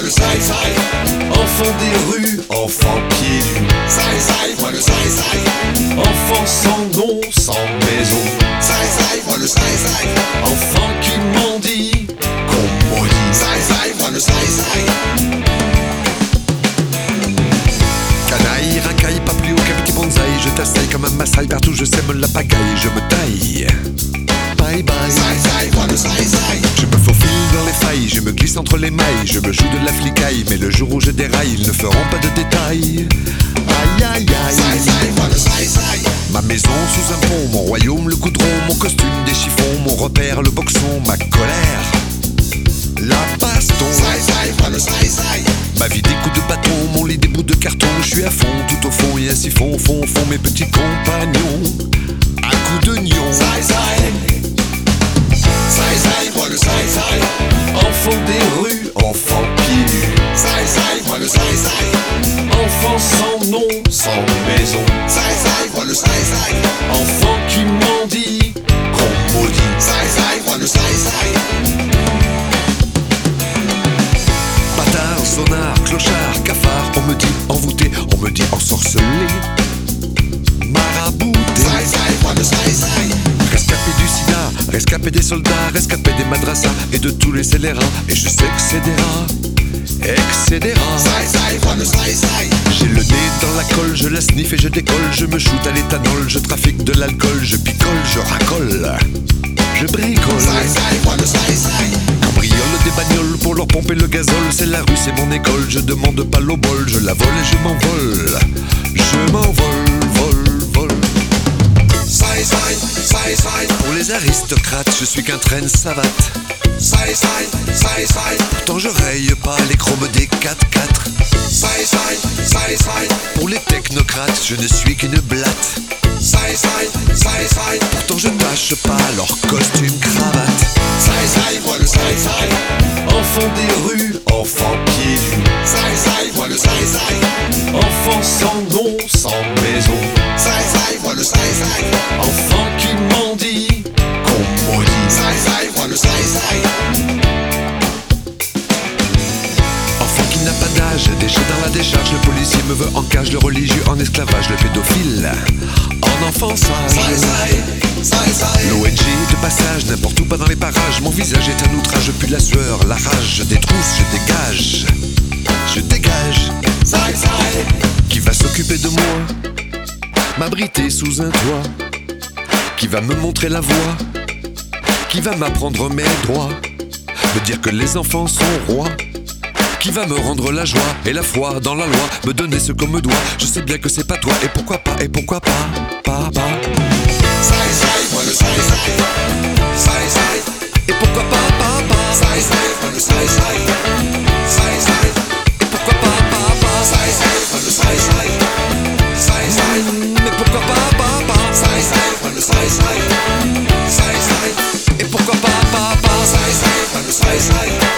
le saï-saï. Enfant des rues, enfant pieds nus. Saï-saï, moi le saï-saï. Enfant sans nom, sans maison. Saï-saï, moi le saï-saï. Enfant qui mendie, qu'on maudit. Saï-saï, moi le saï-saï. Canaille, racaille, pas plus haut qu'un bonsaï. Je t'assaille comme un massaï, partout je sème la pagaille. Je me taille, bye bye. Saï-saï, moi le saï-saï. Je me faufile dans les failles, je me glisse entre les mailles. Je me joue de la flicaille, mais le jour où je déraille, ils ne feront pas de détails. Aïe aïe aïe. Saï-saï, moi le saï-saï. Ma maison sous un pont, mon royaume le goudron, mon costume des chiffons, mon repère le boxon, ma colère, la baston. Saï-saï, moi le saï-saï. Ma vie des coups de bâton, mon lit des bouts de carton. Je suis à fond, tout au fond et à siphon, fond, mes petits compagnons, à coups de nion. Saï-saï. Saï-saï, moi le saï-saï. Enfant des rues, enfant pieds nus. Saï-saï, moi le saï-saï. Enfant sans nom, sans maison. Saï-saï, moi le saï-saï. Enfant qui mendie, qu'on maudit. Saï-saï, moi le saï-saï. Bâtard, sonar, clochard, cafard, on me dit envoûté, on me dit ensorcelé, marabouté. Saï-saï, moi le saï-saï. Rescapé du sida, rescapé des soldats, rescapé des madrassas et de tous les scélérats. Et je sais que c'est des rats, etc. Saï-saï, moi le saï-saï. J'ai le nez dans la colle, je la sniffe et je décolle. Je me shoot à l'éthanol, je trafique de l'alcool. Je picole, je racole, je bricole. Saï-saï, moi le saï-saï. Cambriole des bagnoles pour leur pomper le gazole. C'est la rue, c'est mon école, je demande pas l'au bol. Je la vole et je m'envole, je m'envole, vol, vol. Saï-saï, saï-saï. Pour les aristocrates, je suis qu'un traîne savate. Saï-saï, saï-saï. Pourtant je raye pas les chromes des 4x4. Saï-saï, saï-saï. Pour les technocrates, je ne suis qu'une blatte. Saï-saï, saï-saï. Pourtant je tâche pas leur costume cravate. Saï-saï, moi le saï-saï. Enfant des rues, enfant pieds nus. Saï-saï, moi le saï-saï. Enfant sans nom, sans maison. Saï-saï, moi le saï-saï. Enfant qui mendie, qu'on maudit. Saï-saï, moi le saï-saï. Enfant qui n'a pas d'âge, déjà dans la décharge. Le policier me veut en cage, le religieux en esclavage, le pédophile en enfant sage. Saï-saï, saï-saï. L'ONG de passage, n'importe où pas dans les parages. Mon visage est un outrage, je pue la sueur, la rage. Je détrousse, je dégage, je dégage. Saï-saï. Qui va s'occuper de moi, m'abriter sous un toit. Qui va me montrer la voie, qui va m'apprendre mes droits, me dire que les enfants sont rois. Qui va me rendre la joie et la foi dans la loi, me donner ce qu'on me doit. Je sais bien que c'est pas toi, et pourquoi pas, pas. Saï-saï, moi le saï-saï. Saï-saï. Et pourquoi pas. Saï-saï, moi le saï-saï. Saï-saï. Et pourquoi pas. Saï-saï, moi le saï-saï. Saï-saï. Mais pourquoi pas. Saï-saï, moi le saï-saï. Saï-saï. Et pourquoi pas. Saï-saï, moi le saï-saï.